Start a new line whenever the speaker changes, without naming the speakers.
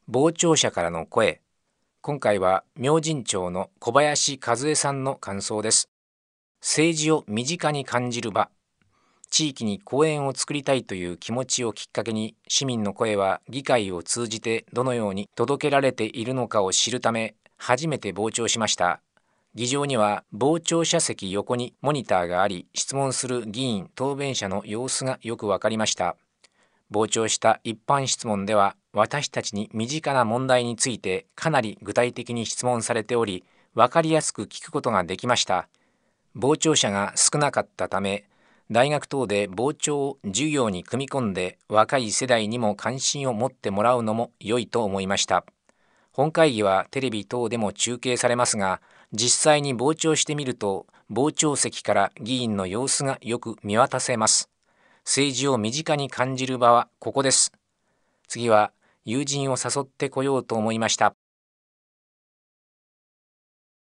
傍聴者からの声。今回は明神町の小林和恵さんの感想です。政治を身近に感じる場。地域に公園を作りたいという気持ちをきっかけに、市民の声は議会を通じてどのように届けられているのかを知るため、初めて傍聴しました。議場には傍聴者席横にモニターがあり、質問する議員・答弁者の様子がよくわかりました。傍聴した一般質問では、私たちに身近な問題についてかなり具体的に質問されており、わかりやすく聞くことができました。傍聴者が少なかったため、大学等で傍聴を授業に組み込んで若い世代にも関心を持ってもらうのも良いと思いました。本会議はテレビ等でも中継されますが、実際に傍聴してみると、傍聴席から議員の様子がよく見渡せます。政治を身近に感じる場はここです。次は友人を誘ってこようと思いました。